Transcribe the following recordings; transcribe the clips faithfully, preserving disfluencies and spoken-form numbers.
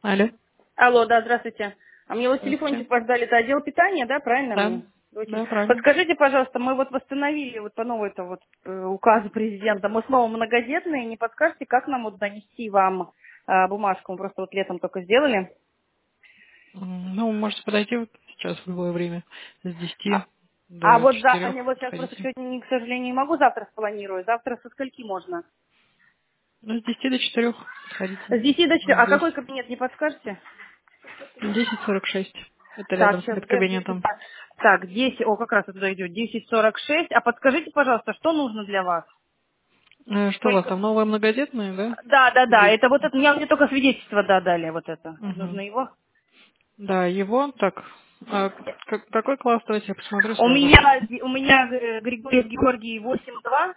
Алло. Алло, да, здравствуйте. А мне вот Здравствуйте. телефончик ваш дали, это отдел питания, да, правильно Да. мне? Очень. Да, правильно. Подскажите, пожалуйста, мы вот восстановили вот по новой это вот э, указу президента, мы снова многодетные, не подскажете, как нам вот донести вам э, бумажку? Мы просто вот летом только сделали. М, Ну, можете подойти вот сейчас в любое время с А, десяти а до вот за, а четырех. не, вот сейчас просто Подходите. сегодня, не, к сожалению, не могу, завтра спланирую. Завтра со скольки можно? Ну, с десяти до четырех подходите. С десяти до четырёх. А Здесь какой кабинет, не подскажете? десять сорок шесть. Это Так, рядом с сейчас, медкабинетом. так, десять, о, как раз это идет, десять сорок шесть. А подскажите, пожалуйста, что нужно для вас? Э, Что у вас Только там, новые многодетные, да? Да, да, да, Здесь. это вот это, мне, мне только свидетельство, да, дали, вот это. Нужно Мгм. его. Да, его, так, а как- какой класс, давайте я посмотрю У сразу. меня, у меня э, Григорий Георгий восемь два,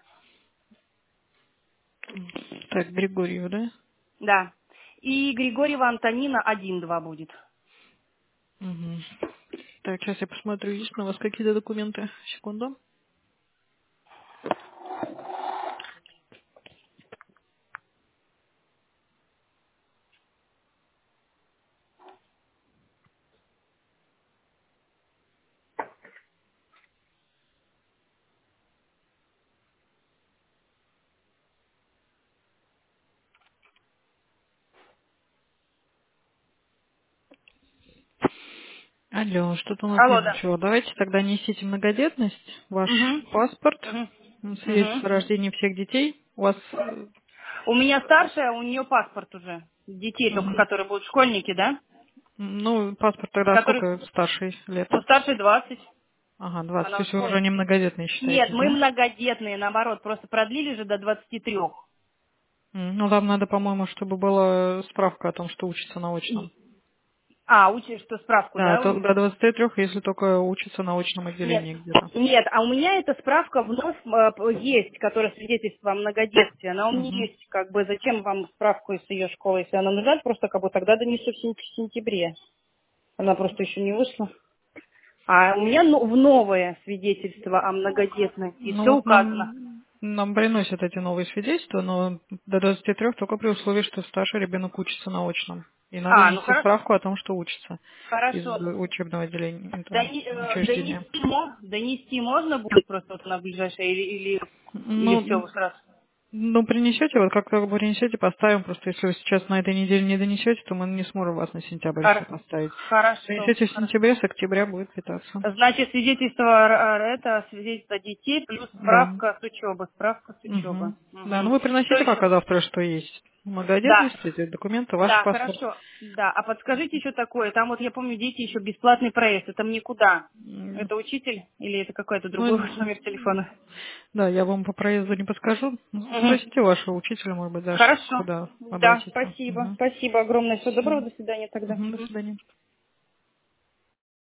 Так, Григорьев, да? да, и Григорьева Антонина один два будет. Мгм. Так, сейчас я посмотрю, есть на вас какие-то документы. Секунду. Алло, что-то у нас Алло, нет да. ничего. Давайте тогда несите многодетность, ваш Угу. паспорт, Угу. м, Угу. свидетельство о рождении всех детей. У вас, э, У меня старшая, у нее паспорт уже. Детей только, мгм. которые будут школьники, да? Ну, паспорт тогда Которых, сколько старший лет? ну, старшей двадцать. Ага, двадцать. То Она в есть вы школе. уже не многодетные Нет, считаетесь, мы да? многодетные, наоборот, просто продлили же до двадцати трех. М, Ну, вам надо, по-моему, чтобы была справка о том, что учится на очном. И, а, учишь, что справку, Да, да, у то нее? до двадцати трёх, если только учится на очном Нет, отделении где-то. нет, а у меня эта справка вновь э, п- есть, которая свидетельство о многодетстве. Она у меня Мгм. есть, как бы, зачем вам справку из ее школы, если она нужна, просто как бы тогда донесу в сен- в сентябре. Она просто еще не вышла. А у меня но- в новое свидетельство о многодетной, и Ну все вот указано. нам, нам приносят эти новые свидетельства, но до двадцати трёх только при условии, что старший ребенок учится на очном. И надо А, ну нести хорошо, справку о том, что учится из хорошо. учебного отделения, этого Дони- э, учреждения. донести, мо- донести можно будет просто вот на ближайшее или, или, или все Ну, сразу? ну, принесете, вот как только принесете, поставим. Просто если вы сейчас на этой неделе не донесете, то мы не сможем вас на сентябрь еще Хор- поставить. Хорошо, Принесете в хорошо. сентябре, с октября будет питаться. Значит, свидетельство р- р- это свидетельство детей плюс Да. справка с учебы. Справка с учебы. Угу. Да, ну Мгм. вы То приносите есть, пока завтра, что есть. да, Многодетность, эти документы, ваш да, паспорт. хорошо. Да, а подскажите еще такое. Там вот я помню, дети еще бесплатный проезд. Это мне куда? М, Это учитель или это какой-то другой ваш Ну, номер телефона? да, я вам по проезду не подскажу. Ну, Мгм. спросите вашего учителя, может быть, дальше, Хорошо. куда Да, обратиться. спасибо. Угу. Спасибо огромное. Всего Все. доброго. До свидания тогда. Угу, до Мгм. свидания.